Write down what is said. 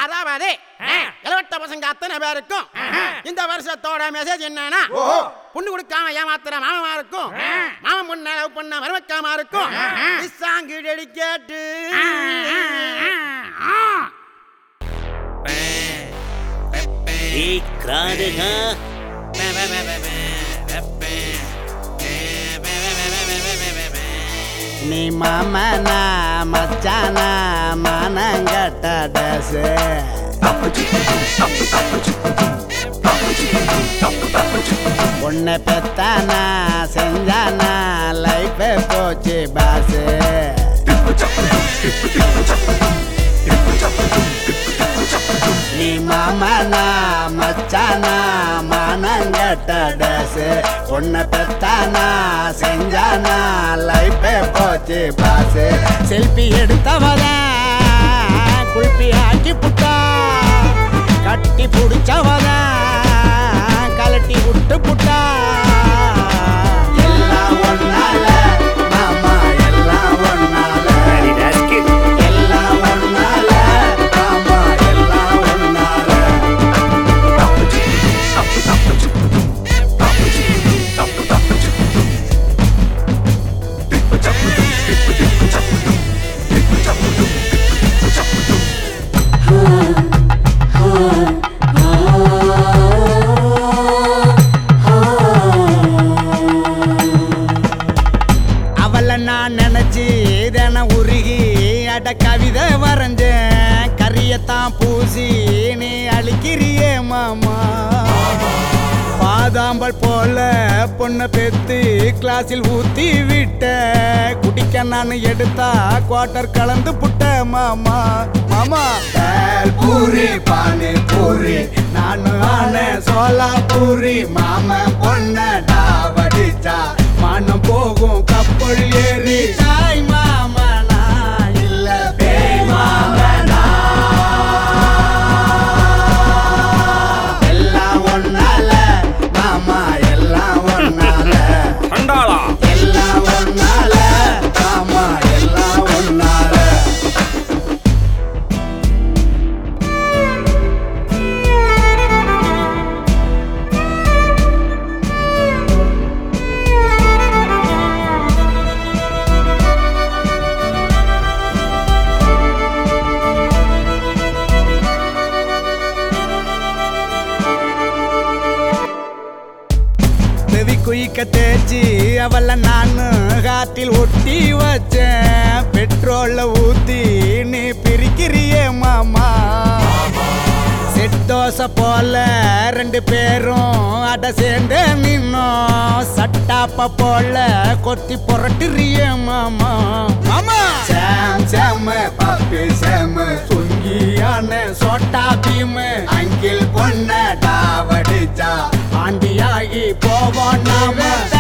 அதாவது இளவட்ட பசங்க அத்தனை பேருக்கும் இந்த வருஷத்தோட மெசேஜ் என்னன்னா, பொண்ணு கொடுக்காம ஏமாத்துற மாமமா இருக்கும், மாமன் பொண்ண லவ் பண்ண மருமக்காமா இருக்கும். Song dedicate. நீ மாமனா மச்சானா மானங்கட்ட டேஸ், பொண்ணை பெத்தானா செஞ்சானா லைஃப் போச்சு பாஸ். நீ மாமனா மச்சானா மானங்கட்ட டேஸ், பொண்ணை பெத்தானா செஞ்சானா லைஃப் போச்சு பாஸ். செல்ஃபி எடுத்தவதான் குல்பி ஆக்கி புட்டா, கட்டி புடிச்சவதான் கலட்டி விட்டு புட்டா. எல்லாம் ஒன்னால மாமா எல்லாம் ஒன்னால, எல்லாம் ஒன்னால மாமா எல்லாம் ஒன்னால. நான் நினைச்சு இதன உருகி அட கவிதை வரைஞ்சேன், கரியத்தான் பூசி நீ அழிக்கிறியே மாமா. பாதாம்பல் போல பொண்ணை பெத்து கிளாஸில் ஊத்தி விட்ட, குடிக்க நான் எடுத்தா குவார்டர் கலந்து புட்ட மாமா. மாமா பூரி பானி பூரி நான் ஆன சோலா பூரி, மாமன் பொண்ண டாவடிச்சா மனம் போகும் கப்பல் ஏறி. தாய் மாமனா இல்ல பேய் மாமனா, எல்லாம் ஒன்னால மாமா எல்லாம் ஒன்னால, எல்லாம் ஒன்னால மாமா எல்லாம் ஒன்னால. குயிக்க தேய்ச்சி அவள நானு காத்தில் ஒட்டி வச்சேன், பெட்ரோல்ல ஊத்தி நீ பிரிக்கிறியே மாமா. செட் தோசை போல ரெண்டு பேரும் அட சேர்ந்து நின்னோம், சட்டாப்ப போல கொத்தி புரட்டுறியே மாமா. மாமா சேம் சேம் பப்பி சேம் சுங்கியான சோட்டா பீம், அங்கில் பொண்ண டாவடிச்சா ஆண்டியாகி போவோம் நாம.